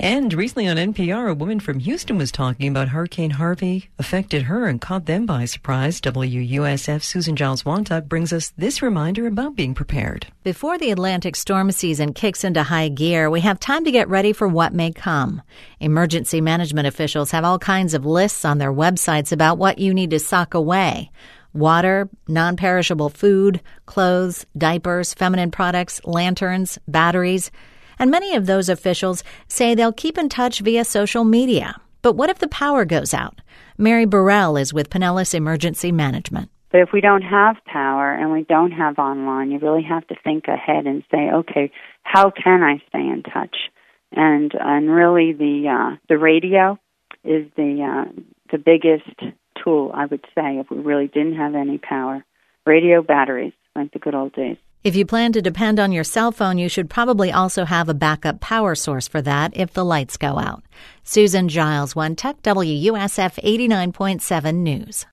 And recently on NPR, a woman from Houston was talking about Hurricane Harvey affected her and caught them by surprise. WUSF's Susan Giles Wontuck brings us this reminder about being prepared. Before the Atlantic storm season kicks into high gear, we have time to get ready for what may come. Emergency management officials have all kinds of lists on their websites about what you need to sock away. Water, non-perishable food, clothes, diapers, feminine products, lanterns, batteries. And many of those officials say they'll keep in touch via social media. But what if the power goes out? Mary Burrell is with Pinellas Emergency Management. But if we don't have power and we don't have online, you really have to think ahead and say, okay, how can I stay in touch? And really the radio is the biggest tool, I would say, if we really didn't have any power. Radio, batteries, like the good old days. If you plan to depend on your cell phone, you should probably also have a backup power source for that if the lights go out. Susan Giles, Wontuck, WUSF 89.7 News.